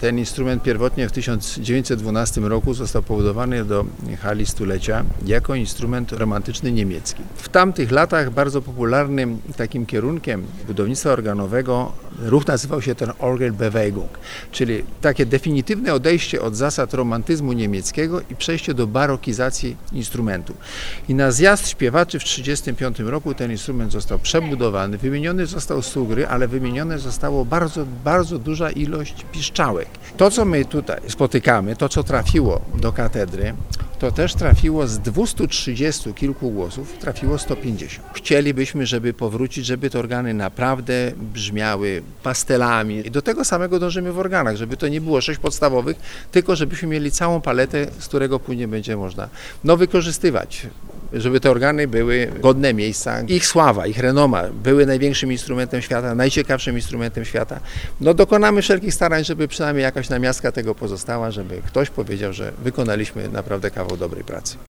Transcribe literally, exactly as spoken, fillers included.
Ten instrument pierwotnie w tysiąc dziewięćset dwunastym roku został pobudowany do hali stulecia jako instrument romantyczny niemiecki. W tamtych latach bardzo popularnym takim kierunkiem budownictwa organowego ruch nazywał się ten Orgelbewegung, czyli takie definitywne odejście od zasad romantyzmu niemieckiego i przejście do barokizacji instrumentu. I na zjazd śpiewaczy w tysiąc dziewięćset trzydziestym piątym roku ten instrument został przebudowany, wymieniony został stół gry, ale wymienione zostało bardzo, bardzo duża ilość piszczałek. To, co my tutaj spotykamy, to, co trafiło do katedry, to też trafiło z dwustu trzydziestu kilku głosów, trafiło sto pięćdziesiąt. Chcielibyśmy, żeby powrócić, żeby te organy naprawdę brzmiały pastelami. I do tego samego dążymy w organach, żeby to nie było sześć podstawowych, tylko żebyśmy mieli całą paletę, z którego później będzie można no, wykorzystywać. Żeby te organy były godne miejsca. Ich sława, ich renoma były największym instrumentem świata, najciekawszym instrumentem świata. No dokonamy wszelkich starań, żeby przynajmniej jakaś namiastka tego pozostała, żeby ktoś powiedział, że wykonaliśmy naprawdę kawał dobrej pracy.